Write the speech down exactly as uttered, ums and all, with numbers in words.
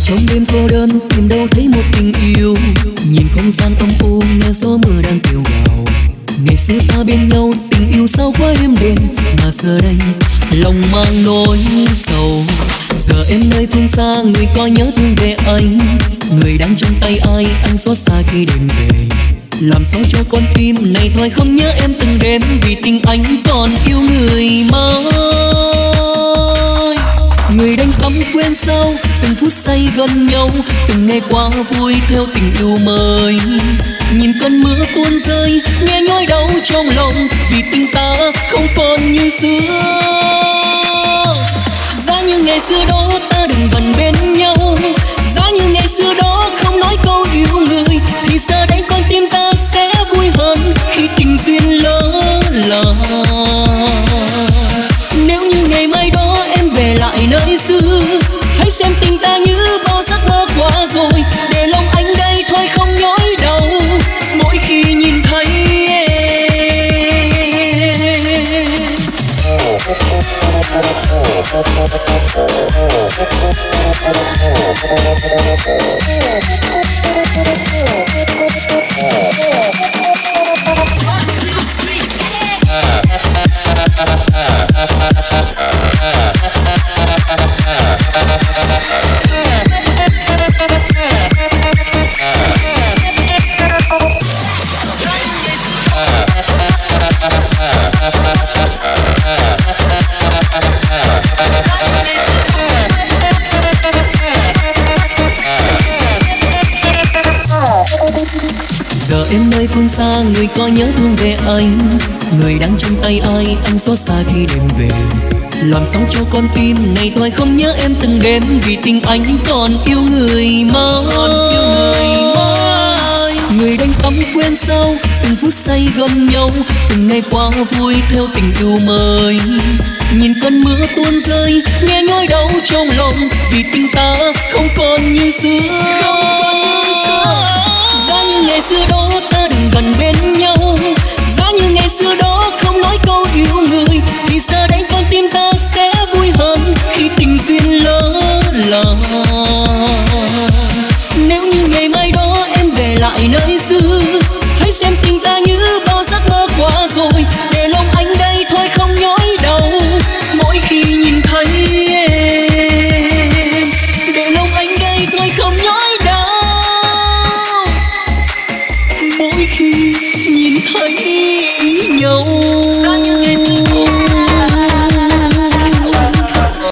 Trong đêm cô đơn tìm đâu thấy một tình yêu, nhìn không gian âm u nghe gió mưa đang kêu gào. Ngày xưa ta bên nhau tình yêu sao quá êm đềm, mà giờ đây lòng mang nỗi sầu. Giờ em nơi phương xa người có nhớ thương về anh, người đang trong tay ai anh xót xa khi đêm về. Làm sao cho con tim này thôi không nhớ em từng đêm, vì tình anh còn yêu người mới. Người đánh cắm quên sao từng phút giây gần nhau, từng ngày qua vui theo tình yêu mới. Nhìn cơn mưa tuôn rơi nghe nỗi đau trong lòng, vì tình ta không còn như xưa. Giá như ngày xưa đó ta đừng gần bên nhau, giá như ngày xưa đó không nói câu yêu người, thì giờ đây con tim ta sẽ vui hơn khi tình duyên lỡ lỡ. Nếu như ngày mai đó em về lại nơi xưa, hãy xem tình ta như bao giấc mơ qua rồi, để lòng anh đây thôi không nhói đau mỗi khi nhìn thấy em. Giờ em nơi phương xa người có nhớ thương về anh, người đang trong tay ai anh xót xa khi đêm về. Làm sao cho con tim này thôi không nhớ em từng đêm, vì tình anh còn yêu người mới. Người đánh cắm quên sao từng phút giây gần nhau, từng ngày qua vui theo tình yêu mới. Nhìn cơn mưa tuôn rơi nghe nỗi đau trong lòng, vì tình ta không còn như xưa. Giá như ngày xưa đó ta đừng gần bên nhau,